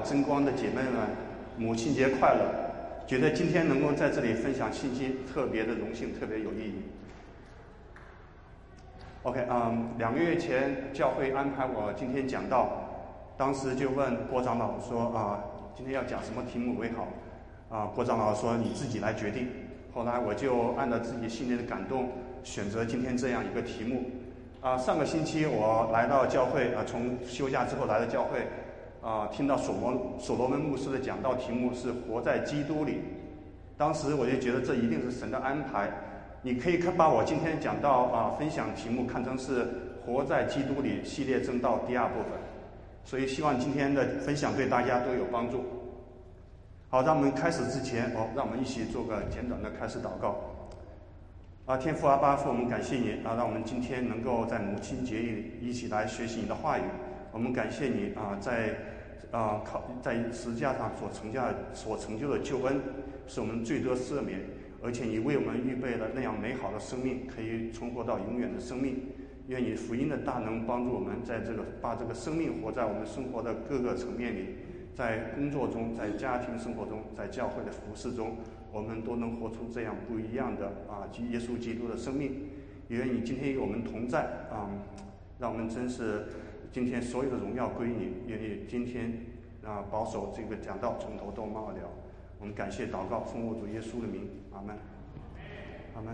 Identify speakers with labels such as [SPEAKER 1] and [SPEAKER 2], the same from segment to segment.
[SPEAKER 1] 真光的姐妹们，母亲节快乐！觉得今天能够在这里分享信息，特别的荣幸，特别有意义。OK， 2个月前教会安排我今天讲道，当时就问郭长老说今天要讲什么题目为好？郭长老说你自己来决定。后来我就按照自己心里的感动，选择今天这样一个题目。上个星期我来到教会从休假之后来到教会，听到所罗门牧师的讲道，题目是活在基督里。当时我就觉得这一定是神的安排。你可以把我今天讲到分享题目看成是活在基督里系列正道第2部分，所以希望今天的分享对大家都有帮助。好，让我们开始之前，让我们一起做个简短的开始祷告。天父阿爸父，我们感谢你让我们今天能够在母亲节里一起来学习你的话语。我们感谢你在十字架上所成就的救恩，使我们罪得赦免，而且你为我们预备了那样美好的生命，可以存活到永远的生命。愿你福音的大能帮助我们把这个生命活在我们生活的各个层面里，在工作中，在家庭生活中，在教会的服事中，我们都能活出这样不一样的耶稣基督的生命。也愿你今天与我们同在让我们真是今天所有的荣耀归你。愿你今天保守这个讲道从头到末了。我们感谢祷告，奉我主耶稣的名，阿门，阿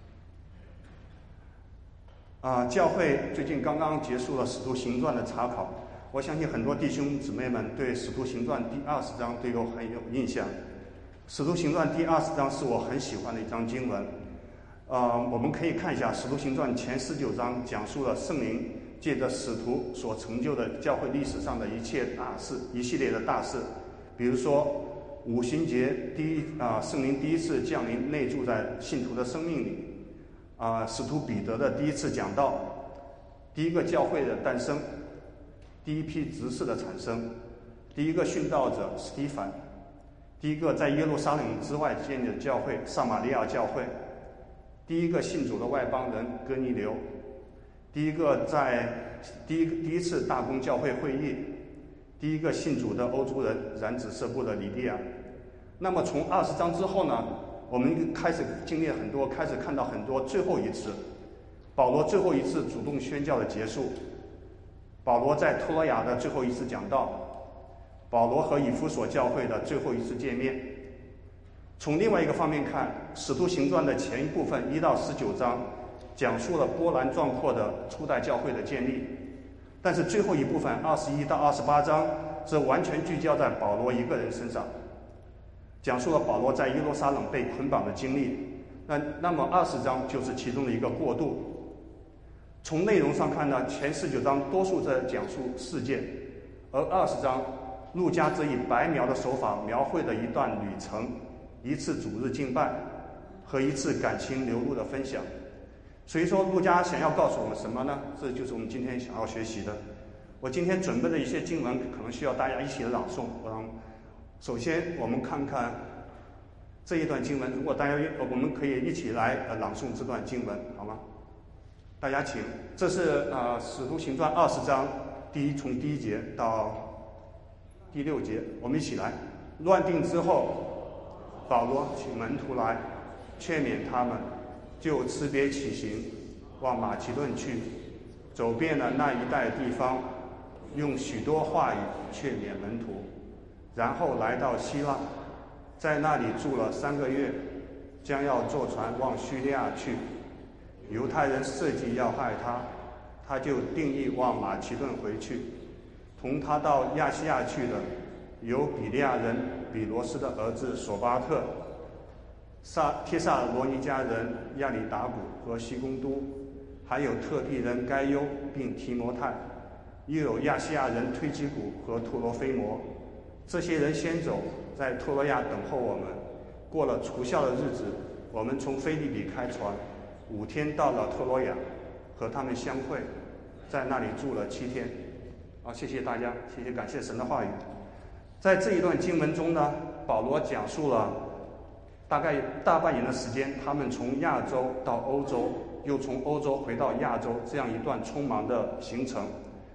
[SPEAKER 1] 门。教会最近刚刚结束了《使徒行传》的查考，我相信很多弟兄姊妹们对《使徒行传》第20章都很有印象。《使徒行传》第20章是我很喜欢的一章经文。我们可以看一下《使徒行传》前19章，讲述了圣灵借着使徒所成就的教会历史上的一切大事，一系列的大事。比如说五旬节圣灵第一次降临内住在信徒的生命里，使徒彼得的第一次讲道，第一个教会的诞生，第一批执事的产生，第一个殉道者史提反，第一个在耶路撒冷之外建立的教会撒玛利亚教会，第一个信主的外邦人哥尼流，第一次大公教会会议，第一个信主的欧洲人染指色部的李利亚。那么从20章之后呢，我们开始经历很多，开始看到很多最后一次保罗最后一次主动宣教的结束，保罗在托罗亚的最后一次讲道，保罗和以弗所教会的最后一次见面。从另外一个方面看，使徒行传的前一部分1到19章讲述了波澜壮阔的初代教会的建立，但是最后一部分21到28章则完全聚焦在保罗一个人身上，讲述了保罗在耶路撒冷被捆绑的经历。那么20章就是其中的一个过渡。从内容上看呢，前19章多数在讲述事件，而20章路加则以白描的手法描绘了一段旅程，一次主日敬拜和一次感情流露的分享。所以说路加想要告诉我们什么呢？这就是我们今天想要学习的。我今天准备的一些经文可能需要大家一起朗诵。首先我们看看这一段经文，如果大家我们可以一起来朗诵这段经文，好吗？大家请。这是使徒行传20章从第1节到第6节，我们一起来。乱定之后，保罗请门徒来劝勉他们，就辞别起行，往马其顿去，走遍了那一带地方，用许多话语劝勉门徒，然后来到希腊，在那里住了3个月，将要坐船往叙利亚去。犹太人设计要害他，他就定义往马其顿回去。同他到亚细亚去的有比利亚人比罗斯的儿子索巴特，帖撒罗尼迦人亚里达古和西公都，还有特庇人该优并提摩太，又有亚细亚人推基古和托罗菲摩。这些人先走，在托罗亚等候我们。过了除酵的日子，我们从腓立比开船，5天到了托罗亚，和他们相会，在那里住了7天。谢谢大家，谢谢，感谢神的话语。在这一段经文中呢，保罗讲述了大概大半年的时间，他们从亚洲到欧洲，又从欧洲回到亚洲，这样一段匆忙的行程。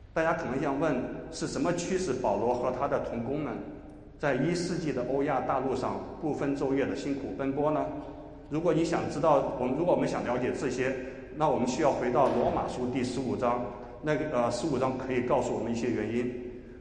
[SPEAKER 1] 大家可能要问，是什么驱使保罗和他的同工们在1世纪的欧亚大陆上不分昼夜的辛苦奔波呢？如果你想知道，如果我们想了解这些，那我们需要回到罗马书第15章，那个15章可以告诉我们一些原因。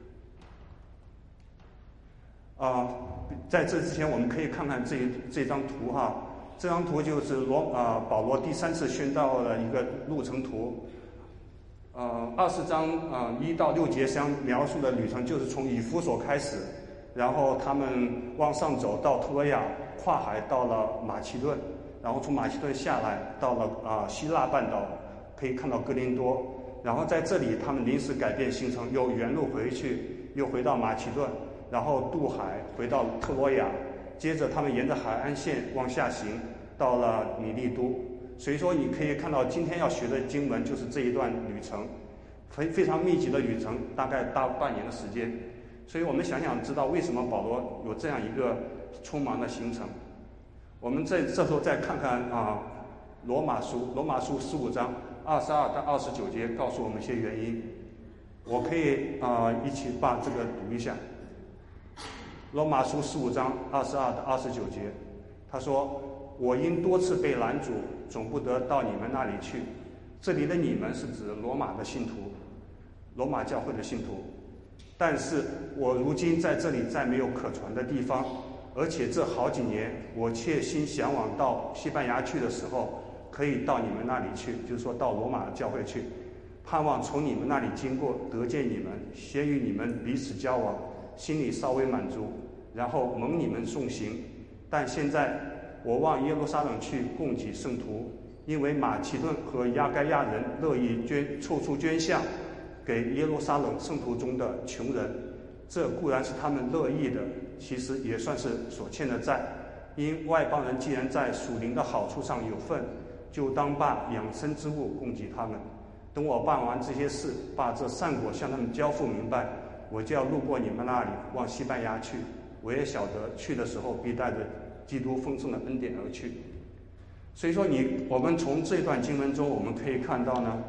[SPEAKER 1] 在这之前，我们可以看看这张图哈，这张图就是保罗第3次宣道的一个路程图。20章1到6节相描述的旅程，就是从以弗所开始，然后他们往上走到特罗亚，跨海到了马其顿，然后从马其顿下来到了希腊半岛，可以看到哥林多，然后在这里他们临时改变行程，又原路回去，又回到马其顿，然后渡海回到特罗亚，接着他们沿着海岸线往下行，到了米利都。所以说你可以看到今天要学的经文就是这一段旅程，非常密集的旅程，大概半年的时间。所以我们想知道为什么保罗有这样一个匆忙的行程。我们这时候再看看罗马书15章22到29节告诉我们一些原因。我可以一起把这个读一下。罗马书15章22到29节，他说：“我因多次被拦阻，总不得到你们那里去。”这里的你们是指罗马的信徒，罗马教会的信徒。但是我如今在这里再没有可传的地方，而且这好几年我切心向往到西班牙去的时候，可以到你们那里去，就是说到罗马教会去，盼望从你们那里经过，得见你们，先与你们彼此交往，心里稍微满足，然后蒙你们送行。但现在我往耶路撒冷去供给圣徒，因为马其顿和亚该亚人乐意凑出捐项给耶路撒冷圣徒中的穷人，这固然是他们乐意的，其实也算是所欠的债。因外邦人既然在属灵的好处上有份，就当把养生之物供给他们。等我办完这些事，把这善果向他们交付明白，我就要路过你们那里，往西班牙去。我也晓得去的时候必带着基督丰盛的恩典而去。所以说我们从这段经文中我们可以看到呢，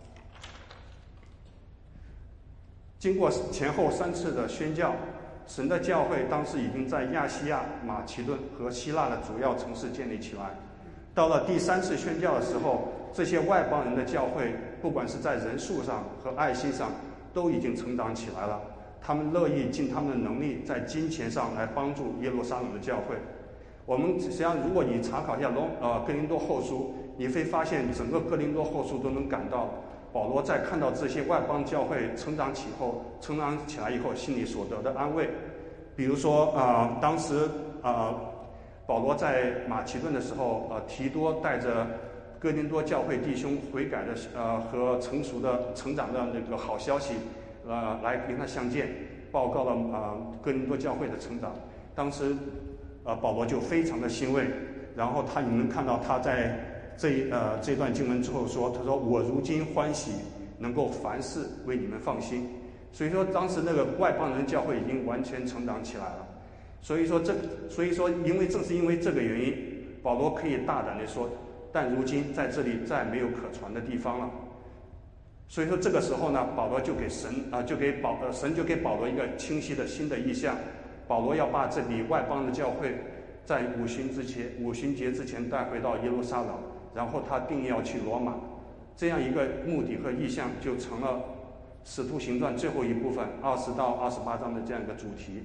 [SPEAKER 1] 经过前后3次的宣教，神的教会当时已经在亚细亚、马其顿和希腊的主要城市建立起来。到了第3次宣教的时候，这些外邦人的教会不管是在人数上和爱心上都已经成长起来了，他们乐意尽他们的能力在金钱上来帮助耶路撒冷的教会。我们实际上如果你查考一下哥林多后书，你会发现整个哥林多后书都能感到保罗在看到这些外邦教会成长起来以后心里所得的安慰。比如说当时保罗在马其顿的时候，提多带着哥林多教会弟兄悔改的和成熟的成长的那个好消息来跟他相见，报告了哥林多教会的成长。当时保罗就非常的欣慰，然后你能看到他在这段经文之后说，他说：“我如今欢喜，能够凡事为你们放心。”所以说当时那个外邦人教会已经完全成长起来了。所以说正是因为这个原因，保罗可以大胆地说，但如今在这里再没有可传的地方了。所以说这个时候呢，保罗就给神就给保罗一个清晰的新的意象，保罗要把这里外邦的教会在五旬节之前带回到耶路撒冷，然后他定义要去罗马，这样一个目的和意向就成了使徒行传最后一部分20到28章的这样一个主题。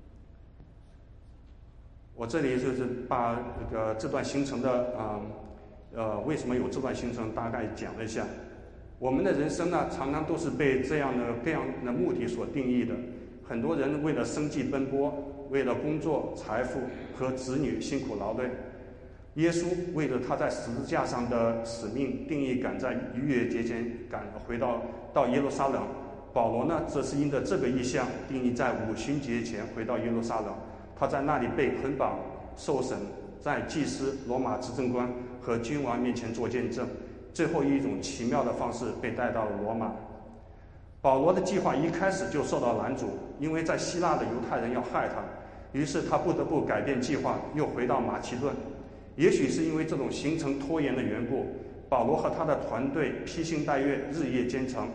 [SPEAKER 1] 我这里就是把这段行程的为什么有这段行程大概讲了一下。我们的人生呢，常常都是被各样的目的所定义的。很多人为了生计奔波，为了工作、财富和子女辛苦劳累。耶稣为了他在十字架上的使命，定义赶在逾越节前回到耶路撒冷。保罗呢，则是因着这个意向，定义在五旬节前回到耶路撒冷。他在那里被捆绑、受审，在祭司、罗马执政官和君王面前做见证，最后以一种奇妙的方式被带到了罗马。保罗的计划一开始就受到拦阻，因为在希腊的犹太人要害他，于是他不得不改变计划，又回到马其顿。也许是因为这种行程拖延的缘故，保罗和他的团队披星戴月，日夜兼程。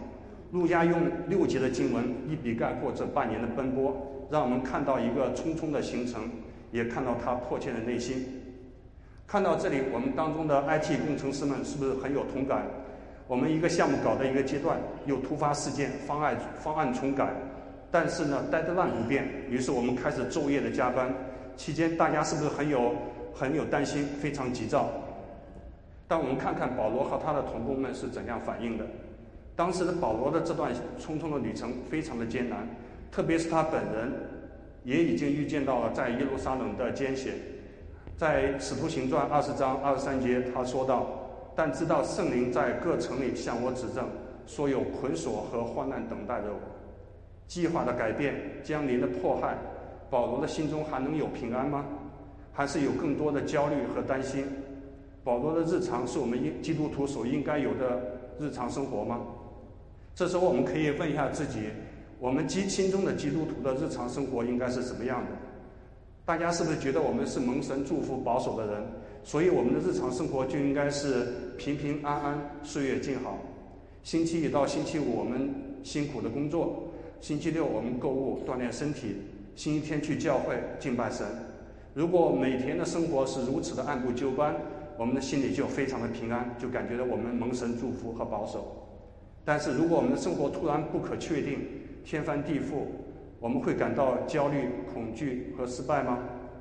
[SPEAKER 1] 路加用6节的经文一笔概括这半年的奔波，让我们看到一个匆匆的行程，也看到他迫切的内心。看到这里，我们当中的 IT 工程师们是不是很有同感？我们一个项目搞到一个阶段，有突发事件，方案重改，但是呢 deadline 不变，于是我们开始昼夜的加班。期间大家是不是很有担心，非常急躁？但我们看看保罗和他的同工们是怎样反应的。当时的保罗的这段匆匆的旅程非常的艰难，特别是他本人也已经预见到了在耶路撒冷的艰险。在使徒行传20章23节他说道，但知道圣灵在各城里向我指证，说有捆锁和患难等待着我。计划的改变，将临的迫害，保罗的心中还能有平安吗？还是有更多的焦虑和担心？保罗的日常是我们基督徒所应该有的日常生活吗？这时候我们可以问一下自己，我们心中的基督徒的日常生活应该是什么样的？大家是不是觉得我们是蒙神祝福保守的人，所以我们的日常生活就应该是平平安安，岁月静好？星期一到星期五我们辛苦的工作，星期六我们购物锻炼身体，星期天去教会敬拜神。如果每天的生活是如此的按部就班，我们的心里就非常的平安，就感觉到我们蒙神祝福和保守。但是如果我们的生活突然不可确定，天翻地覆，我们会感到焦虑、恐惧和失败吗？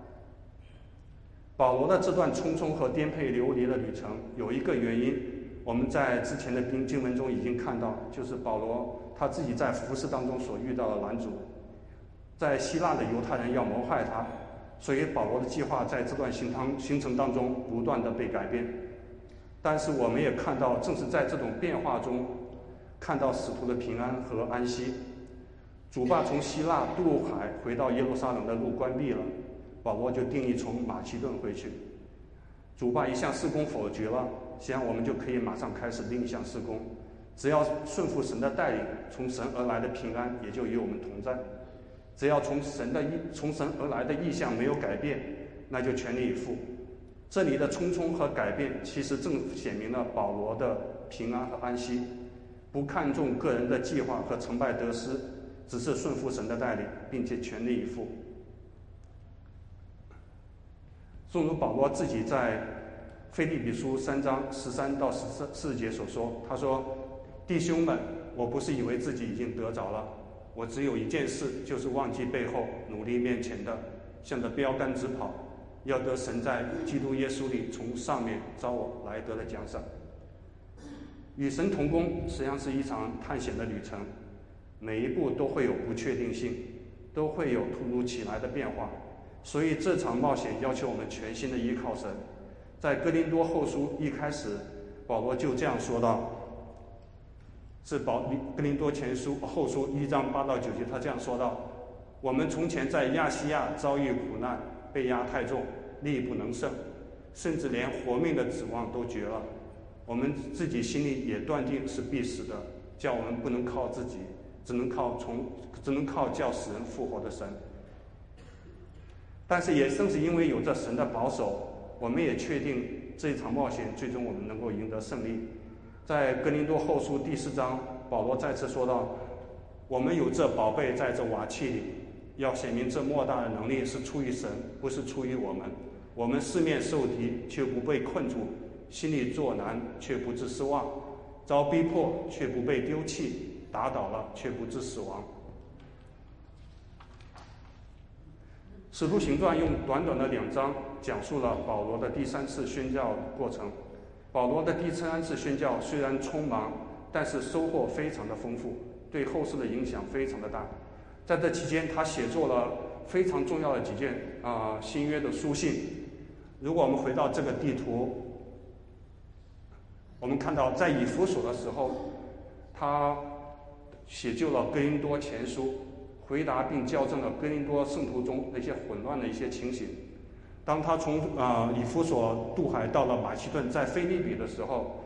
[SPEAKER 1] 保罗的这段匆匆和颠沛流离的旅程有一个原因，我们在之前的经文中已经看到，就是保罗他自己在服事当中所遇到的拦阻。在希腊的犹太人要谋害他，所以保罗的计划在这段行程当中不断的被改变。但是我们也看到，正是在这种变化中看到使徒的平安和安息。主爸从希腊渡海回到耶路撒冷的路关闭了，保罗就定义从马其顿回去。主爸一项事工否决了，这样我们就可以马上开始另一项事工。只要顺服神的带领，从神而来的平安也就与我们同在。只要从神而来的意向没有改变，那就全力以赴。这里的匆匆和改变，其实正显明了保罗的平安和安息，不看重个人的计划和成败得失，只是顺服神的带领，并且全力以赴。正如保罗自己在腓立比书3章13到14节所说，他说：弟兄们，我不是以为自己已经得着了，我只有一件事，就是忘记背后，努力面前的，向着标杆直跑，要得神在基督耶稣里从上面召我来得的奖赏。与神同工实际上是一场探险的旅程，每一步都会有不确定性，都会有突如其来的变化，所以这场冒险要求我们全心的依靠神。在哥林多后书一开始，保罗就这样说道，是哥林多后书1章8到9节，他这样说道：我们从前在亚细亚遭遇苦难，被压太重，力不能胜，甚至连活命的指望都绝了。我们自己心里也断定是必死的，叫我们不能靠自己，只能靠叫死人复活的神。但是也正是因为有着神的保守，我们也确定这一场冒险最终我们能够赢得胜利。在哥林多后书第4章，保罗再次说道：我们有这宝贝在这瓦器里，要显明这莫大的能力是出于神，不是出于我们。我们四面受敌，却不被困住；心里作难，却不致失望；遭逼迫，却不被丢弃；打倒了，却不致死亡。使徒行传用短短的2章讲述了保罗的第3次宣教过程。保罗的第3次宣教虽然匆忙，但是收获非常的丰富，对后世的影响非常的大。在这期间，他写作了非常重要的几件新约的书信。如果我们回到这个地图，我们看到在以弗所的时候，他写就了哥林多前书，回答并校正了哥林多圣徒中那些混乱的一些情形。当他从以弗所渡海到了马其顿，在腓立比的时候，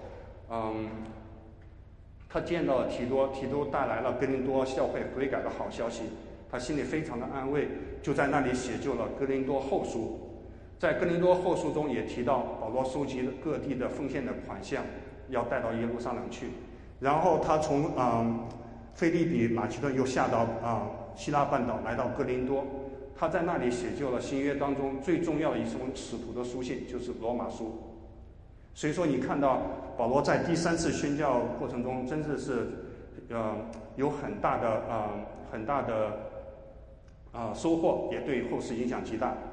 [SPEAKER 1] 他见到了提多，提多带来了哥林多教会悔改的好消息，他心里非常的安慰，就在那里写就了哥林多后书。在哥林多后书中也提到，保罗收集各地的奉献的款项，要带到耶路撒冷去。然后他从腓立比、马其顿又下到希腊半岛，来到哥林多。他在那里写就了新约当中最重要的一封使徒的书信，就是罗马书。所以说，你看到保罗在第3次宣教过程中，真的是有很大的收获，也对后世影响极大。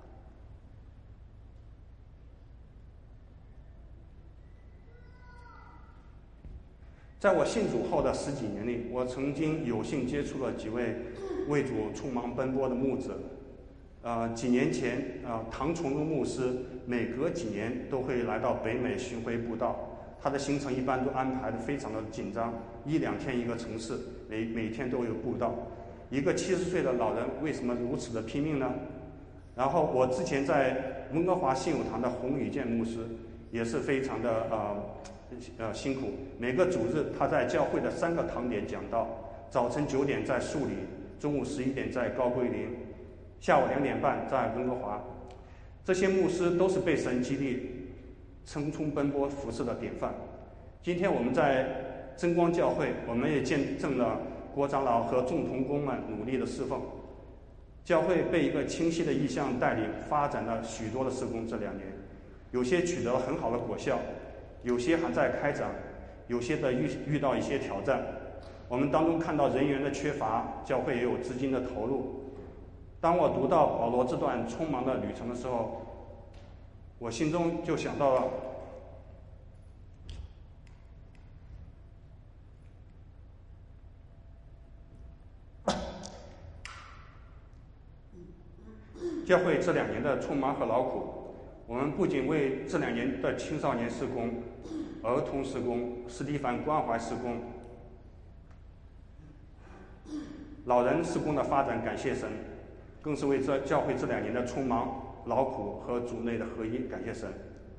[SPEAKER 1] 在我信主后的10几年里，我曾经有幸接触了几位为主匆忙奔波的牧者。几年前，唐崇荣牧师每隔几年都会来到北美巡回布道，他的行程一般都安排得非常的紧张，1、2天一个城市，每天都有布道。一个70岁的老人为什么如此的拼命呢？然后我之前在温哥华信友堂的洪宇健牧师也是非常的辛苦，每个主日他在教会的3个堂点讲道，早晨9点在树里，中午11点在高桂林，下午2点半在温哥华。这些牧师都是被神激励匆匆奔波服侍的典范。今天我们在真光教会，我们也见证了郭长老和众同工们努力的侍奉。教会被一个清晰的意向带领，发展了许多的事工。这2年，有些取得了很好的果效，有些还在开展，有些的遇到一些挑战。我们当中看到人员的缺乏，教会也有资金的投入。当我读到保罗这段匆忙的旅程的时候，我心中就想到了教会这2年的匆忙和劳苦。我们不仅为这2年的青少年事工、儿童事工、斯蒂凡关怀事工、老人事工的发展感谢神，更是为这教会这2年的匆忙、劳苦和主内的合一感谢神。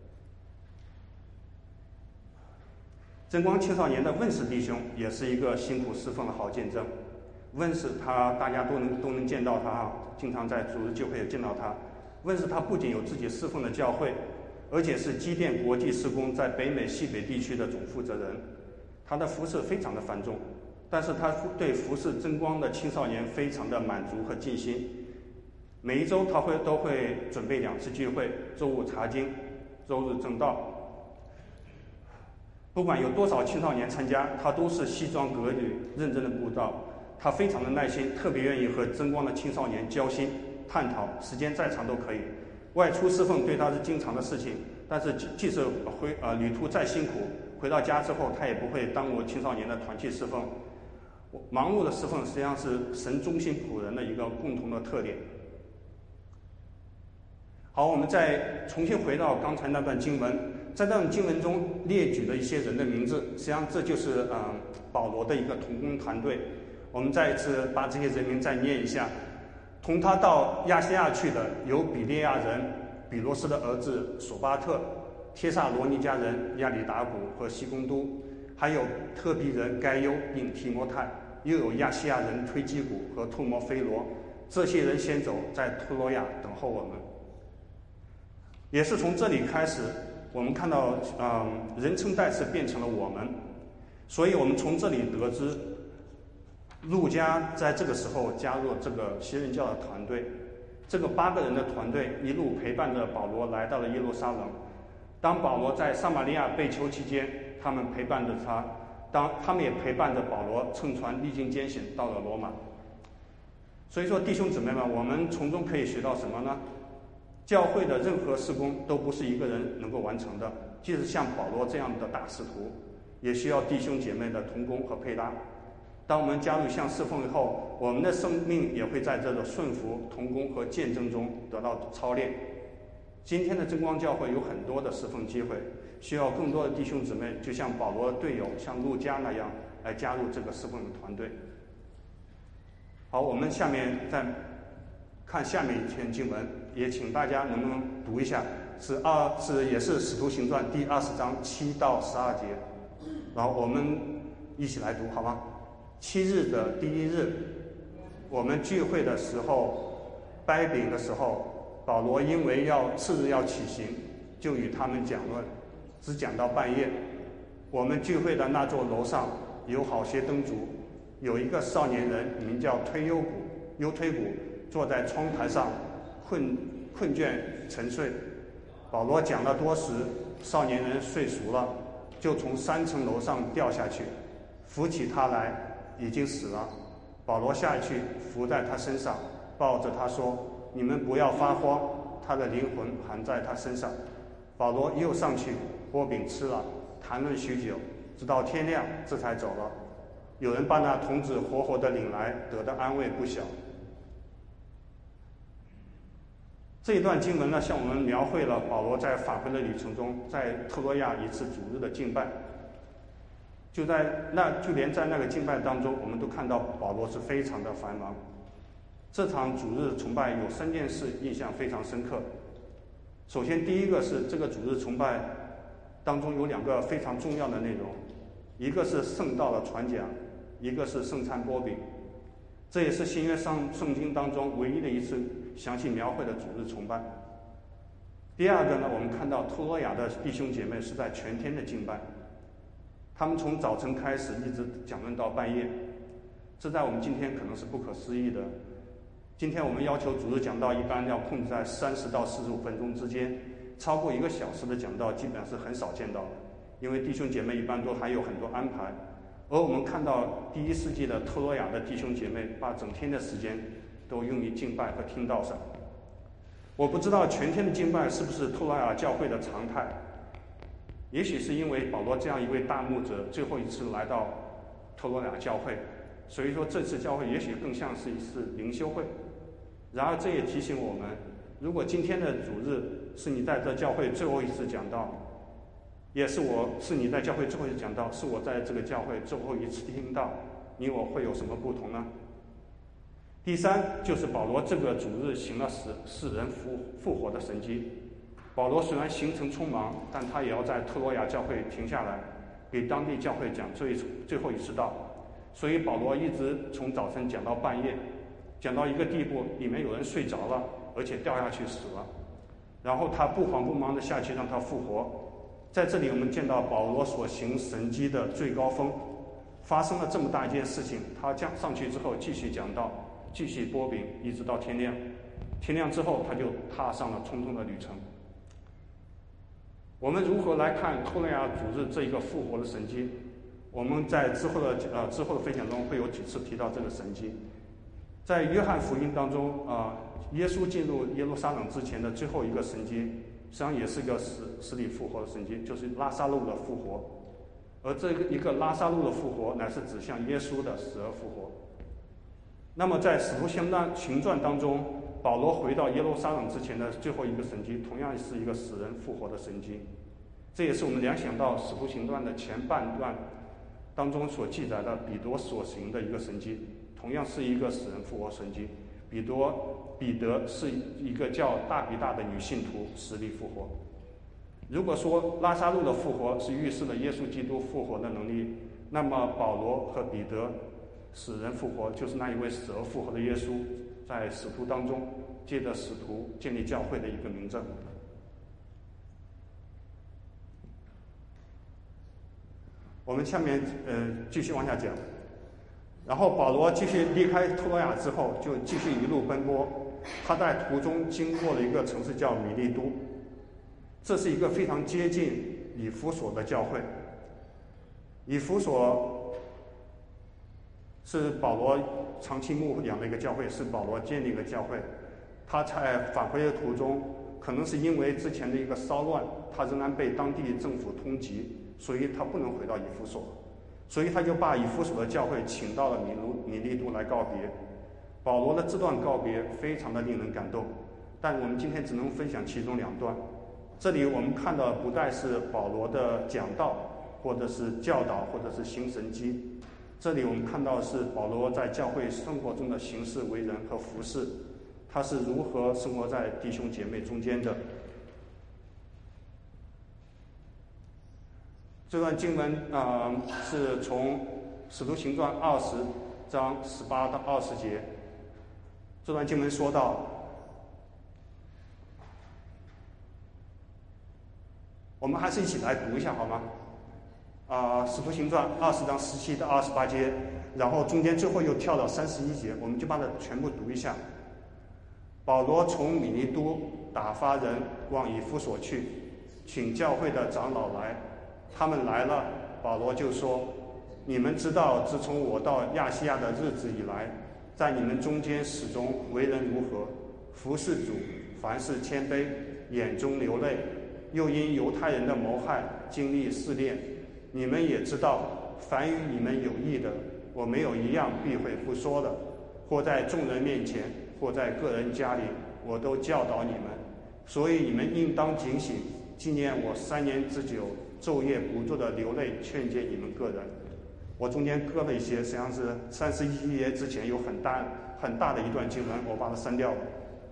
[SPEAKER 1] 真光青少年的问世弟兄也是一个辛苦侍奉的好见证。问世大家都能见到他，经常在主日聚会也见到他。问世他不仅有自己侍奉的教会，而且是基甸国际事工在北美西北地区的总负责人。他的服事非常的繁重，但是他对服事真光的青少年非常的满足和尽心。每一周他都会准备2次聚会，周五查经，周日正道。不管有多少青少年参加，他都是西装革履，认真的布道。他非常的耐心，特别愿意和真光的青少年交心探讨，时间再长都可以。外出侍奉对他是经常的事情，但是即使旅途再辛苦，回到家之后他也不会耽误青少年的团契侍奉。忙碌的侍奉实际上是神忠心仆人的一个共同的特点。好，我们再重新回到刚才那段经文，在那段经文中列举的一些人的名字，实际上这就是保罗的一个同工团队。我们再一次把这些人名再念一下。同他到亚细亚去的有比利亚人比罗斯的儿子索巴特，帖撒罗尼迦人亚里达古和西公都，还有特庇人该优并提摩太，又有亚细亚人推基古和托摩菲罗。这些人先走，在托罗亚等候我们。也是从这里开始，我们看到人称代词变成了我们，所以我们从这里得知路加在这个时候加入这个西人教的团队。这个8个人的团队一路陪伴着保罗来到了耶路撒冷。当保罗在撒玛利亚被囚期间，他们陪伴着他，他们也陪伴着保罗乘船历经艰险到了罗马。所以说弟兄姊妹们，我们从中可以学到什么呢？教会的任何事工都不是一个人能够完成的，即使像保罗这样的大使徒，也需要弟兄姐妹的同工和配搭。当我们加入向侍奉以后，我们的生命也会在这个顺服、同工和见证中得到操练。今天的真光教会有很多的侍奉机会，需要更多的弟兄姊妹，就像保罗的队友像路加那样来加入这个侍奉的团队。好，我们下面再看下面一篇经文，也请大家能不能读一下，也是使徒行传第20章7到12节，然后我们一起来读好吗？7日的第1日，我们聚会的时候，掰饼的时候，保罗因为次日要起行，就与他们讲论，只讲到半夜。我们聚会的那座楼上有好些灯烛， 有一个少年人名叫优推古，坐在窗台上困倦沉睡。保罗讲了多时，少年人睡熟了，就从3层楼上掉下去，扶起他来，已经死了。保罗下去伏在他身上，抱着他说：“你们不要发慌，他的灵魂还在他身上。”保罗又上去拨饼吃了，谈论许久，直到天亮，这才走了。有人把那童子活活的领来，得的安慰不小。这一段经文呢，向我们描绘了保罗在返回的旅程中，在特罗亚一次主日的敬拜。就连在那个敬拜当中，我们都看到保罗是非常的繁忙。这场主日崇拜有3件事印象非常深刻。首先，第一个是这个主日崇拜当中有2个非常重要的内容，一个是圣道的传讲，一个是圣餐拨饼。这也是新约圣经当中唯一的一次详细描绘的主日崇拜。第二个呢，我们看到特罗亚的弟兄姐妹是在全天的敬拜，他们从早晨开始一直讲论到半夜，这在我们今天可能是不可思议的。今天我们要求主日讲道一般要控制在30到45分钟之间，超过1个小时的讲道基本上是很少见到的，因为弟兄姐妹一般都还有很多安排。而我们看到第1世纪的特罗亚的弟兄姐妹把整天的时间都用于敬拜和听道上。我不知道全天的敬拜是不是特罗亚教会的常态，也许是因为保罗这样一位大牧者最后一次来到特罗亚教会，所以说这次教会也许更像是一次灵修会。然而这也提醒我们，如果今天的主日是你在这教会最后一次讲道，也是你在教会最后一次讲道，是我在这个教会最后一次听到，你我会有什么不同呢？第3就是保罗这个主日行了使人复活的神迹。保罗虽然行程匆忙，但他也要在特罗亚教会停下来，给当地教会讲最后一次道。所以保罗一直从早晨讲到半夜，讲到一个地步，里面有人睡着了，而且掉下去死了。然后他不慌不忙地下去让他复活。在这里我们见到保罗所行神迹的最高峰，发生了这么大一件事情，他上去之后继续讲道，继续拨饼，一直到天亮。天亮之后，他就踏上了匆匆的旅程。我们如何来看特罗亚主日这一个复活的神迹？我们在之后的分享中会有几次提到这个神迹。在约翰福音当中，耶稣进入耶路撒冷之前的最后一个神迹，实际上也是一个死里复活的神迹，就是拉撒路的复活。而这一个拉撒路的复活，乃是指向耶稣的死而复活。那么在使徒行传当中，保罗回到耶路撒冷之前的最后一个神迹，同样是一个死人复活的神迹。这也是我们联想到使徒行传的前半段当中所记载的彼得所行的一个神迹，同样是一个死人复活神迹。彼得是一个叫大比大的女信徒死里复活。如果说拉撒路的复活是预示了耶稣基督复活的能力，那么保罗和彼得死人复活就是那一位死而复活的耶稣在使徒当中借着使徒建立教会的一个明证。我们下面继续往下讲。然后保罗继续离开特罗亚之后，就继续一路奔波。他在途中经过了一个城市叫米利都，这是一个非常接近以弗所的教会。以弗所是保罗长期牧养的一个教会，是保罗建立的教会。他在返回的途中，可能是因为之前的一个骚乱，他仍然被当地政府通缉，所以他不能回到以弗所，所以他就把以弗所的教会请到了米利都来告别。保罗的这段告别非常的令人感动，但我们今天只能分享其中2段。这里我们看到不再是保罗的讲道，或者是教导，或者是行神迹，这里我们看到是保罗在教会生活中的行事为人和服事，他是如何生活在弟兄姐妹中间的。这段经文是从使徒行传20章18到20节。这段经文说到，我们还是一起来读一下好吗？使徒行传20章17到28节， 然后中间最后又跳到31节，我们就把它全部读一下。保罗从米利都打发人往以弗所去，请教会的长老来。他们来了，保罗就说：你们知道，自从我到亚细亚的日子以来，在你们中间始终为人如何，服侍主，凡事谦卑，眼中流泪，又因犹太人的谋害经历试炼。你们也知道，凡与你们有益的，我没有一样避讳不说的，或在众人面前，或在个人家里，我都教导你们。所以你们应当警醒，纪念我3年之久昼夜不住的流泪，劝诫你们个人。我中间搁了一些，实际上是31节之前有很大的一段经文，我把它删掉了。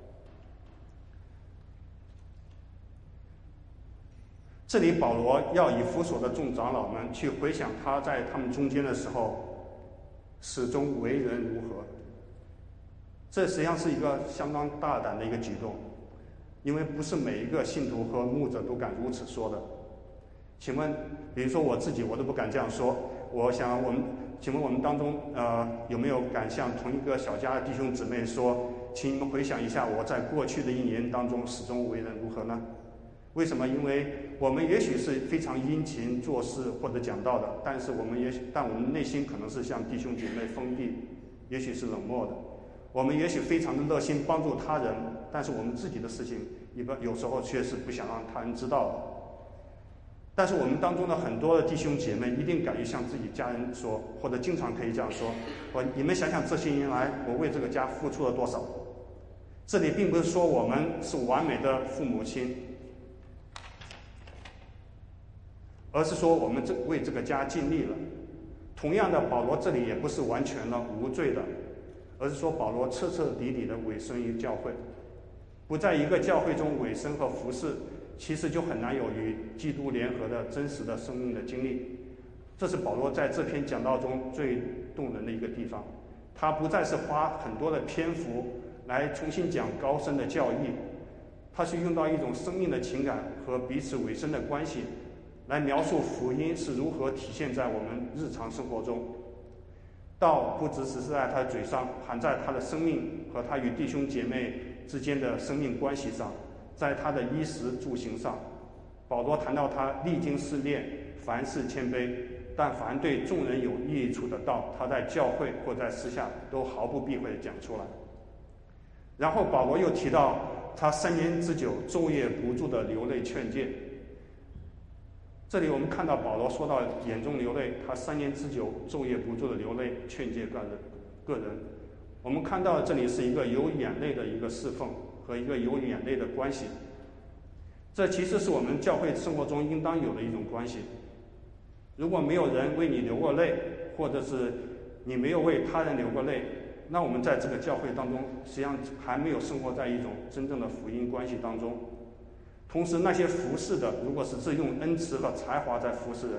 [SPEAKER 1] 这里保罗要以弗所的众长老们去回想他在他们中间的时候，始终为人如何。这实际上是一个相当大胆的一个举动，因为不是每一个信徒和牧者都敢如此说的。请问，比如说我自己，我都不敢这样说。请问我们当中有没有敢向同一个小家的弟兄姊妹说，请你们回想一下我在过去的1年当中始终为人如何呢？为什么？因为我们也许是非常殷勤做事或者讲道的，但我们内心可能是向弟兄姐妹封闭，也许是冷漠的。我们也许非常的热心帮助他人，但是我们自己的事情有时候却是不想让他人知道的。但是我们当中的很多的弟兄姐妹一定敢于向自己家人说，或者经常可以这样说：你们想想这些年来我为这个家付出了多少。这里并不是说我们是完美的父母亲，而是说我们为这个家尽力了。同样的，保罗这里也不是完全的无罪的，而是说保罗彻彻底底的委身于教会，不在一个教会中委身和服侍，其实就很难有与基督联合的真实的生命的经历。这是保罗在这篇讲道中最动人的一个地方。他不再是花很多的篇幅来重新讲高深的教义，他是用到一种生命的情感和彼此委身的关系，来描述福音是如何体现在我们日常生活中。道不只是在他嘴上，还在他的生命和他与弟兄姐妹之间的生命关系上，在他的衣食住行上。保罗谈到他历经试炼，凡事谦卑，但凡对众人有益处的道，他在教会或在私下都毫不避讳地讲出来。然后保罗又提到他3年之久昼夜不住的流泪劝诫。这里我们看到保罗说到眼中流泪，他3年之久昼夜不住的流泪劝诫个人。我们看到这里是一个有眼泪的一个侍奉和一个有眼泪的关系，这其实是我们教会生活中应当有的一种关系。如果没有人为你流过泪，或者是你没有为他人流过泪，那我们在这个教会当中实际上还没有生活在一种真正的福音关系当中。同时那些服侍的，如果是用恩慈和才华在服侍人，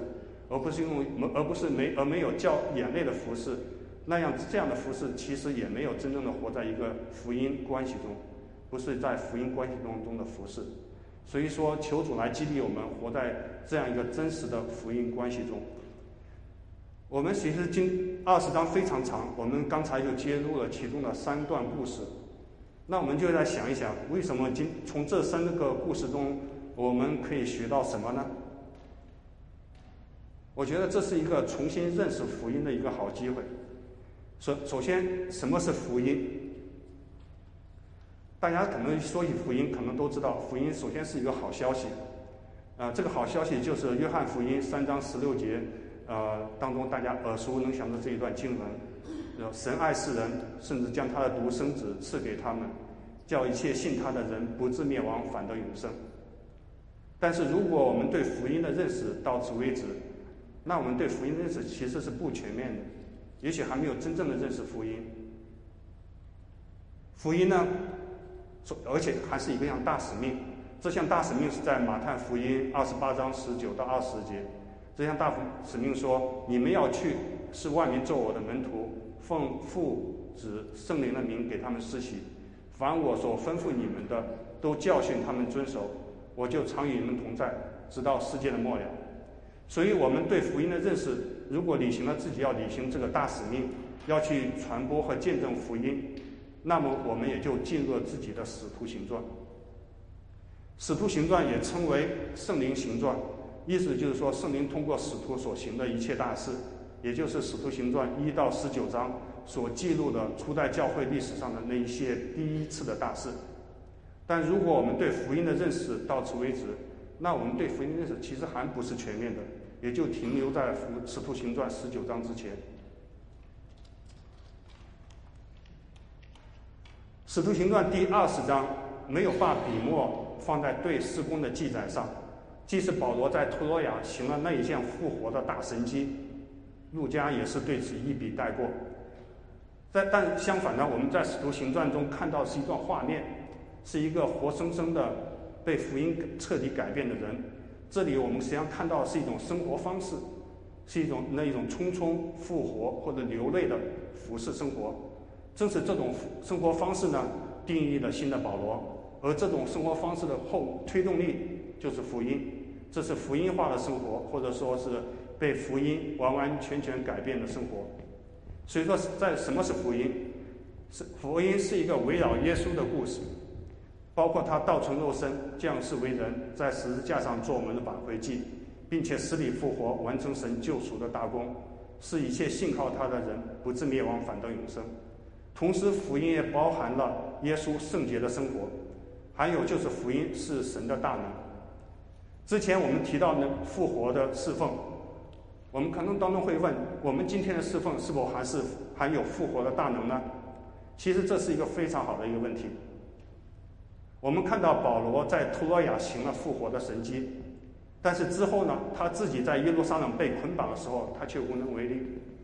[SPEAKER 1] 而没有叫眼泪的服侍，这样的服侍其实也没有真正的活在一个福音关系中，不是在福音关系当中的服侍。所以说求主来激励我们活在这样一个真实的福音关系中。我们其实20章非常长，我们刚才就揭露了其中的3段故事。那我们就来想一想，为什么从这3个故事中我们可以学到什么呢？我觉得这是一个重新认识福音的一个好机会。首先，什么是福音？大家可能说起福音，可能都知道，福音首先是一个好消息。这个好消息就是约翰福音3章16节当中大家耳熟能详的这一段经文。神爱世人，甚至将他的独生子赐给他们，叫一切信他的人不至灭亡，反得永生。但是如果我们对福音的认识到此为止，那我们对福音认识其实是不全面的，也许还没有真正的认识福音。福音呢，而且还是一个样大使命。这项大使命是在马太福音28章19到20节。这项大使命说：你们要去，使万民做我的门徒，奉父子圣灵的名给他们施洗，凡我所吩咐你们的，都教训他们遵守，我就常与你们同在，直到世界的末了。所以我们对福音的认识， 如果履行了自己要履行这个大使命，要去传播和见证福音，那么我们也就进入了自己的使徒行传。使徒行传也称为圣灵行传，意思就是说圣灵通过使徒所行的一切大事，也就是使徒行传1到19章所记录的初代教会历史上的那一些第一次的大事。但如果我们对福音的认识到此为止，那我们对福音认识其实还不是全面的，也就停留在使徒行传19章之前。使徒行传第20章没有把笔墨放在对事工的记载上，即使保罗在托罗亚行了那一件复活的大神迹，路加也是对此一笔带过。但相反呢，我们在使徒行传中看到的是一段画面，是一个活生生的被福音彻底改变的人。这里我们实际上看到的是一种生活方式，是一种匆匆复活或者流泪的服侍生活。正是这种生活方式呢，定义了新的保罗，而这种生活方式的后推动力就是福音，这是福音化的生活，或者说是被福音完完全全改变的生活。所以说，什么是福音？福音是一个围绕耶稣的故事，包括他道成肉身，降世为人，在十字架上做我们的挽回祭，并且死里复活，完成神救赎的大功，是一切信靠他的人不至灭亡，反得永生。同时，福音也包含了耶稣圣洁的生活，还有就是福音是神的大能。之前我们提到呢，复活的侍奉，我们可能当中会问，我们今天的侍奉是否含有复活的大能呢？其实这是一个非常好的一个问题。我们看到保罗在托罗亚行了复活的神迹，但是之后呢，他自己在耶路撒冷被捆绑的时候，他却无能为力。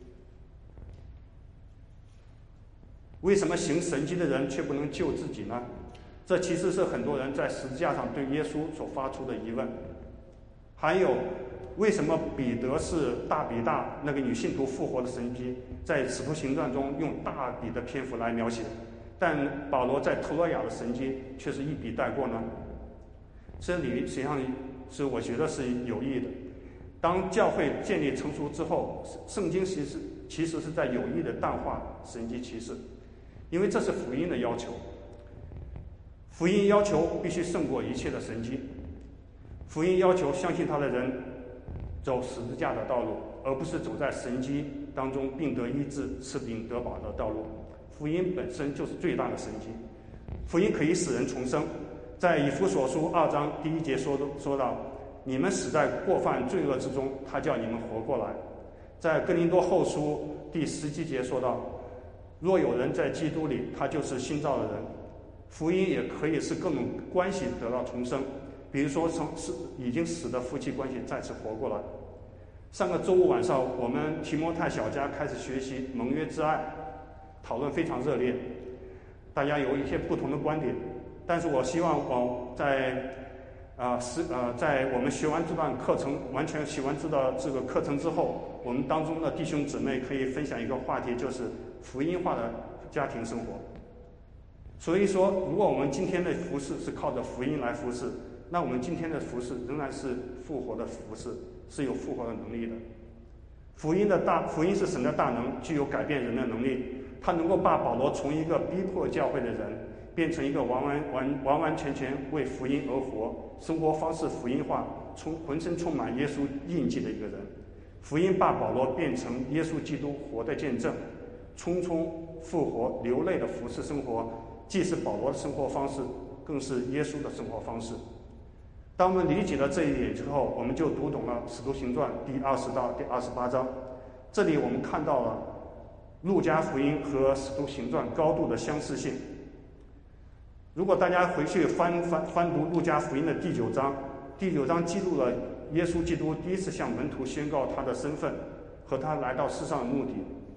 [SPEAKER 1] 为什么行神迹的人却不能救自己呢？这其实是很多人在十字架上对耶稣所发出的疑问。还有，为什么彼得是大比大那个女信徒复活的神迹，在使徒行传中用大笔的篇幅来描写，但保罗在托罗亚的神迹却是一笔带过呢？这里实际上是我觉得是有意的。当教会建立成熟之后，圣经其实是在有意的淡化神迹奇事，因为这是福音的要求。福音要求必须胜过一切的神迹，福音要求相信他的人走十字架的道路，而不是走在神迹当中病得医治、吃饼得饱的道路。福音本身就是最大的神迹，福音可以使人重生。在以弗所书2章第1节说到，你们死在过犯罪恶之中，他叫你们活过来。在哥林多后书第17节说到，若有人在基督里，他就是新造的人。福音也可以使各种关系得到重生，比如说已经死的夫妻关系再次活过来。上个周五晚上，我们提摩太小家开始学习盟约之爱，讨论非常热烈，大家有一些不同的观点，但是我希望在我们学完这段课程，完全学完这个课程之后，我们当中的弟兄姊妹可以分享一个话题，就是福音化的家庭生活。所以说，如果我们今天的服事是靠着福音来服事，那我们今天的服事仍然是复活的服事，是有复活的能力的。福音是神的大能，具有改变人的能力。他能够把保罗从一个逼迫教会的人，变成一个完完全全为福音而活，生活方式福音化，浑身充满耶稣印记的一个人。福音把保罗变成耶稣基督活的见证，匆匆复活、流泪的服侍生活，既是保罗的生活方式，更是耶稣的生活方式。当我们理解了这一点之后，我们就读懂了《使徒行传》第20到第28章。这里我们看到了路加福音和《使徒行传》高度的相似性。如果大家回去翻读路加福音的第9章，第9章记录了耶稣基督第一次向门徒宣告他的身份和他来到世上的目的。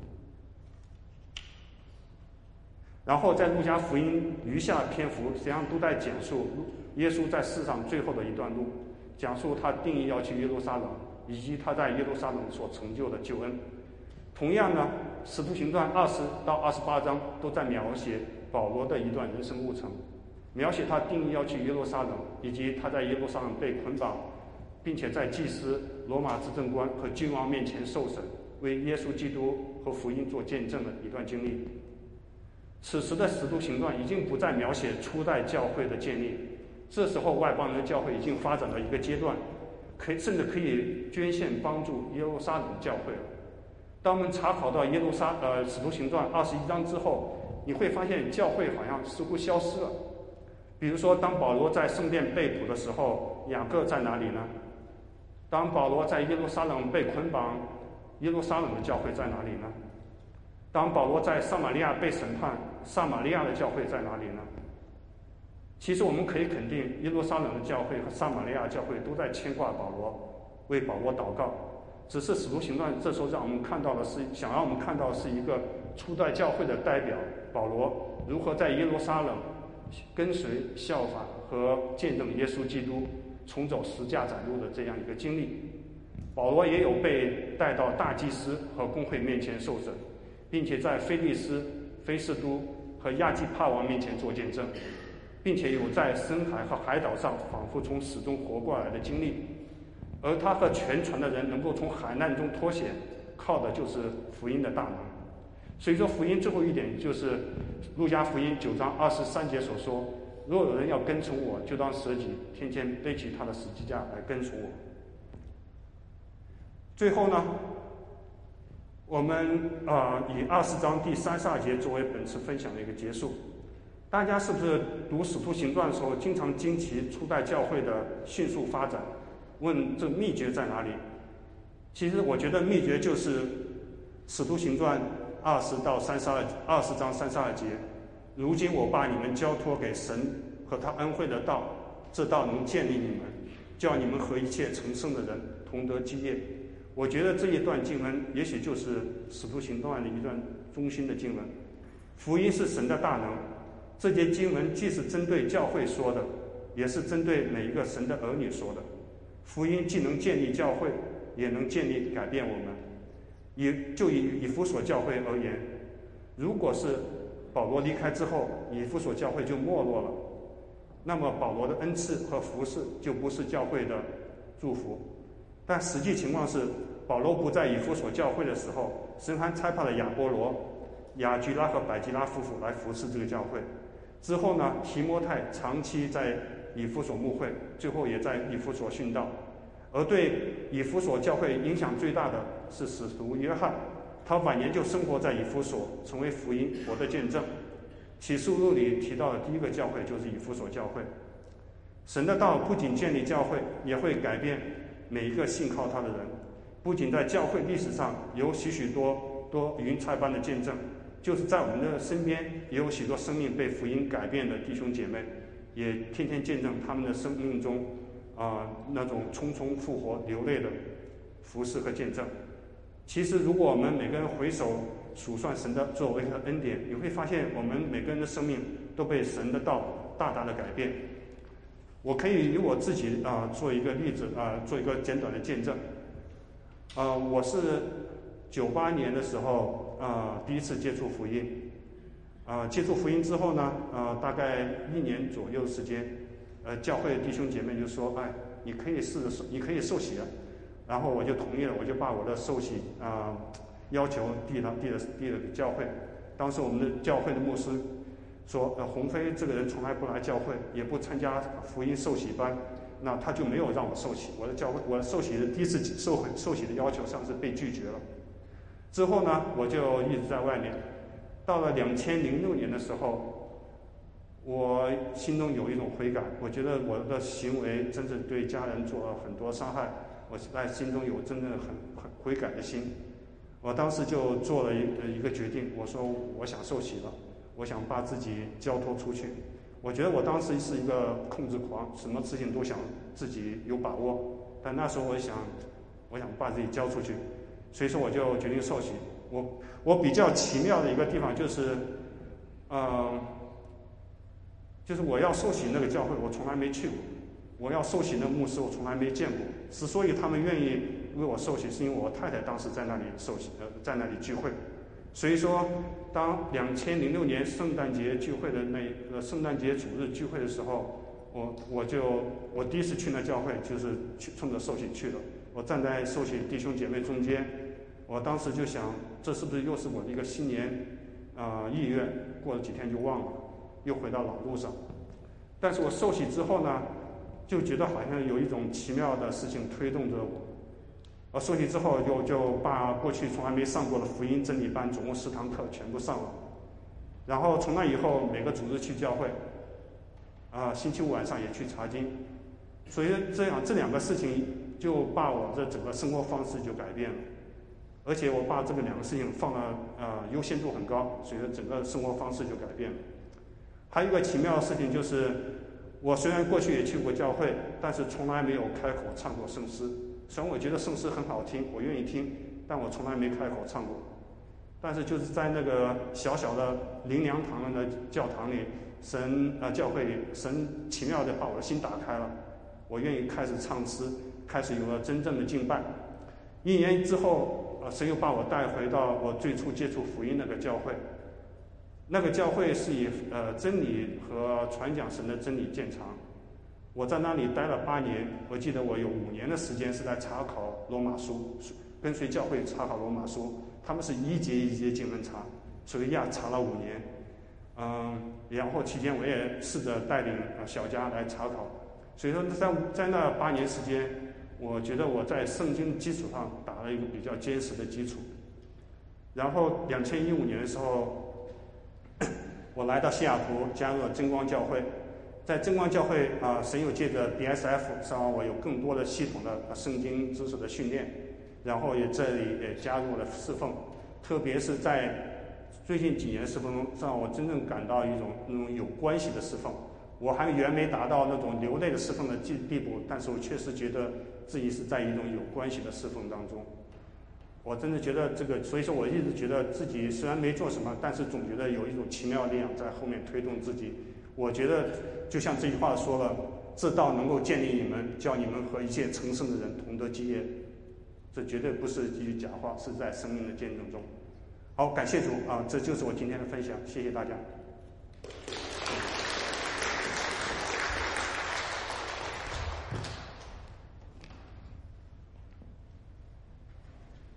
[SPEAKER 1] 然后在路加福音余下篇幅实际上都在讲述耶稣在世上最后的一段路，讲述他定义要去耶路撒冷，以及他在耶路撒冷所成就的救恩。同样呢，使徒行传20到28章都在描写保罗的一段人生路程，描写他定义要去耶路撒冷，以及他在耶路撒冷被捆绑，并且在祭司、罗马执政官和君王面前受审， 为耶稣基督和福音做见证的一段经历。此时的使徒行传已经不再描写初代教会的建立，这时候外邦人的教会已经发展到一个阶段，甚至可以捐献帮助耶路撒冷教会了。当我们查考到使徒行传21章之后，你会发现教会好像似乎消失了。比如说，当保罗在圣殿被捕的时候，雅各在哪里呢？当保罗在耶路撒冷被捆绑，耶路撒冷的教会在哪里呢？当保罗在撒玛利亚被审判，撒玛利亚的教会在哪里呢？其实我们可以肯定，耶路撒冷的教会和撒玛利亚的教会都在牵挂保罗，为保罗祷告。只是使徒行传这时候想让我们看到的是一个初代教会的代表保罗如何在耶路撒冷跟随、效法和见证耶稣基督重走十架载路的这样一个经历。保罗也有被带到大祭司和公会面前受审，并且在菲利斯、菲斯都和亚基帕王面前做见证，并且有在深海和海岛上仿佛从死中活过来的经历。而他和全船的人能够从海难中脱险，靠的就是福音的大能。所以说，福音最后一点就是路加福音9章23节所说：若有人要跟从我，就当舍己，天天背起他的十字架来跟从我。最后呢，我们以24章第32节作为本次分享的一个结束。大家是不是读使徒行传的时候经常惊奇初代教会的迅速发展，问这秘诀在哪里？其实我觉得秘诀就是使徒行传20章32节：如今我把你们交托给神和他恩惠的道，这道能建立你们，叫你们和一切成圣的人同得基业。我觉得这一段经文也许就是使徒行传的一段中心的经文。福音是神的大能，这节经文既是针对教会说的，也是针对每一个神的儿女说的。福音既能建立教会，也能建立改变我们。以弗所教会而言，如果是保罗离开之后，以弗所教会就没落了，那么保罗的恩赐和服事就不是教会的祝福。但实际情况是，保罗不在以弗所教会的时候，神还差派了亚波罗、雅居拉和百基拉夫妇来服侍这个教会。之后呢，提摩太长期在以弗所牧会，最后也在以弗所殉道。而对以弗所教会影响最大的是使徒约翰，他晚年就生活在以弗所，成为福音活的见证。启示录里提到的第一个教会就是以弗所教会。神的道不仅建立教会，也会改变每一个信靠他的人。不仅在教会历史上有许多云彩般的见证，就是在我们的身边也有许多生命被福音改变的弟兄姐妹，也天天见证他们的生命中那种匆匆复活流泪的服事和见证。其实如果我们每个人回首数算神的作为和恩典，你会发现我们每个人的生命都被神的道大大的改变。我可以以我自己做一个例子做一个简短的见证。我是98年的时候第一次接触福音。接触福音之后呢，大概1年左右的时间，教会的弟兄姐妹就说：“哎，你可以受洗了。”然后我就同意了，我就把我的受洗要求递了教会。当时我们的教会的牧师说：“鸿飞这个人从来不来教会，也不参加福音受洗班，那他就没有让我受洗。我的受洗的第一次受洗的要求上是被拒绝了。”之后呢，我就一直在外面。到了2006年的时候，我心中有一种悔改，我觉得我的行为真是对家人做了很多伤害，我在心中有真正很悔改的心。我当时就做了一个决定，我说我想受洗了，我想把自己交托出去。我觉得我当时是一个控制狂，什么事情都想自己有把握，但那时候我想把自己交出去，所以说我就决定受洗。我比较奇妙的一个地方就是，就是我要受洗那个教会我从来没去过，我要受洗那个牧师我从来没见过。之所以他们愿意为我受洗，是因为我太太当时在那里受洗，在那里聚会。所以说，当2006年圣诞节聚会的圣诞节主日聚会的时候，我第一次去那教会就是冲着受洗去的。我站在受洗弟兄姐妹中间。 我当时就想，这是不是又是我的一个新年意愿？过了几天就忘了，又回到老路上。但是我受洗之后呢，就觉得好像有一种奇妙的事情推动着我。我受洗之后就把过去从来没上过的福音真理班总共10堂课全部上了，然后从那以后每个主日去教会，星期五晚上也去查经，所以这2个事情就把我的整个生活方式就改变了，而且我把这个2个事情放了优先度很高，所以说整个生活方式就改变了。还有一个奇妙的事情就是，我虽然过去也去过教会，但是从来没有开口唱过圣诗。虽然我觉得圣诗很好听，我愿意听，但我从来没开口唱过。但是就是在那个小小的灵粮堂的教堂里，教会里，神奇妙地把我的心打开了，我愿意开始唱诗，开始有了真正的敬拜。1年之后，神又把我带回到我最初接触福音那个教会。那个教会是以真理和传讲神的真理见长。我在那里待了8年，我记得我有5年的时间是在查考罗马书，跟随教会查考罗马书，他们是一节一节经文查，所以查了5年。然后期间我也试着带领小家来查考，所以说在那8年时间，我觉得我在圣经基础上打了一个比较坚实的基础。然后2015年的时候，我来到西雅图，加入了真光教会。在真光教会神又借着 DSF 让我有更多的系统的圣经知识的训练，然后这里也加入了侍奉，特别是在最近几年侍奉中，让我真正感到一种那种有关系的侍奉。我还远没达到那种流泪的侍奉的地步，但是我确实觉得自己是在一种有关系的侍奉当中。我真的觉得这个，所以说我一直觉得自己虽然没做什么，但是总觉得有一种奇妙力量在后面推动自己。我觉得就像这句话说了，这道能够建立你们，叫你们和一切成圣的人同得基业。这绝对不是一句假话，是在生命的见证中。好，感谢主这就是我今天的分享，谢谢大家。